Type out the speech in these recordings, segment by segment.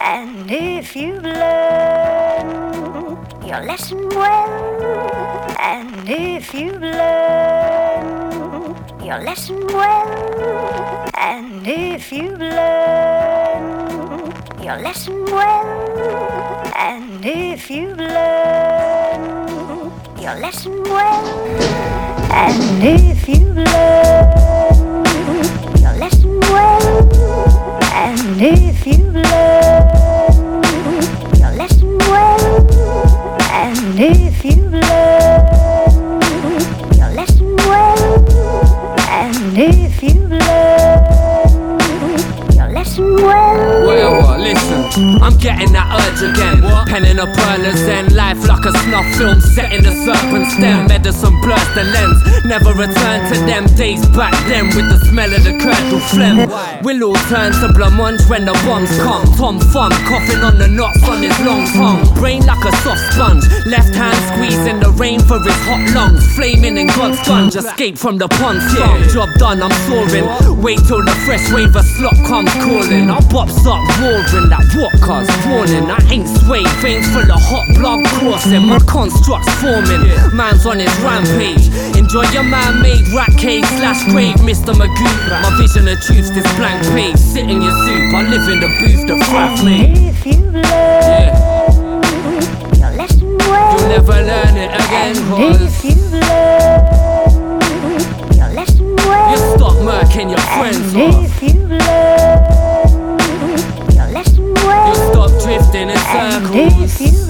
And if you learn your lesson well, and if you learn your lesson well, and if you learn your lesson well, and if you learn your lesson well, and if you learn your lesson well, and if you learn your lesson well, and if you learn your lesson well, and if you learn your lesson well. Well, listen, I'm getting that urge again. Penning a pearlers and life like a snuff film set in the serpent's den. Medicine blurs the lens, never return to them days back then with the smell of the curdled phlegm. We'll all turn to blancmange when the bombs come. Tom Thumb coughing on the knots on his long tongue. Brain like a soft sponge, left hand squeezing the rain for his hot lungs. Flaming in God's sponge, escape from the pond slum. Job done, I'm soaring. Wait till the fresh wave of slop comes calling. I'll bops up roaring, that walker's warning. I ain't swayed, veins full of hot blood coursing. My construct's forming, man's on his rampage. Enjoy your man-made rat cage / grave, Mr. Magoo. My vision of truth's this blank page. Sit in your soup, I live in the booth, the fraff mate. If you learn your lesson well, you'll never learn it again, and if you learn your lesson well, you stop murking your friends, and if you learn your lesson well, you stop drifting in and circles. if you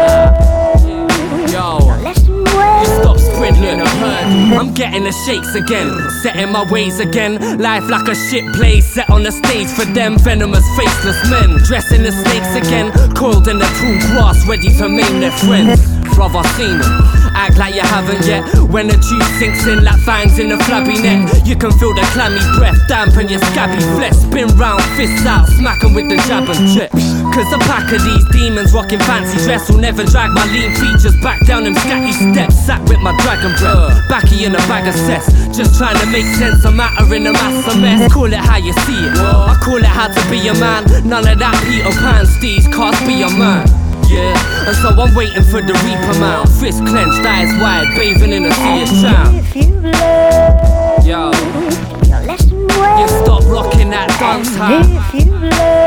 learn Yo, your lesson well, you stop sprinkling a herd. I'm getting the shakes again, setting my ways again. Life like a shit play set on the stage for them venomous faceless men. Dressing the snakes again, coiled in the tall grass, ready to maim their friends. Brother, seen them, act like you haven't yet. When the truth sinks in like fangs in a flabby neck, you can feel the clammy breath dampen your scabby flesh. Spin round, fists out, smack 'em with the jab and chip. Cause a pack of these demons rocking fancy dress will never drag my lean features back down them scatty steps. Sat with my dragon breath, backy in a bag of cess. Just trying to make sense of matter in a mass of mess. Call it how you see it, I call it how to be a man. None of that Peter Pan steez, can't be a man. Yeah, and so I'm waiting for the reaper man. Fist clenched, eyes wide, bathing in a sea of charm. if you learn Yo, your lesson well, you stop rocking that dance and time. if you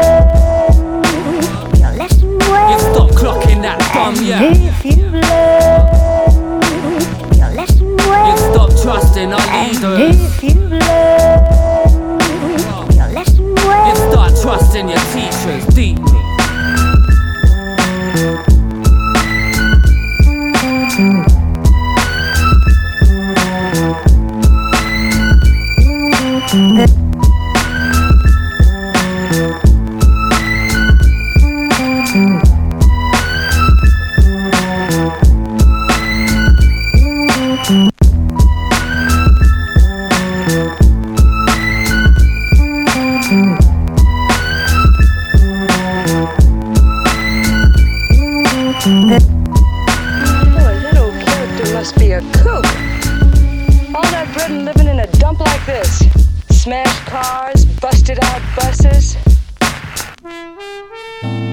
learn your lesson well, You stop clocking that thumb, and yeah. if you learn your lesson well, You stop trusting our and leaders. if you learn your lesson You well, start trusting your teachers deeply. Boy, that old character must be a kook. All that bread and living in a dump like this. Smashed cars, busted out buses.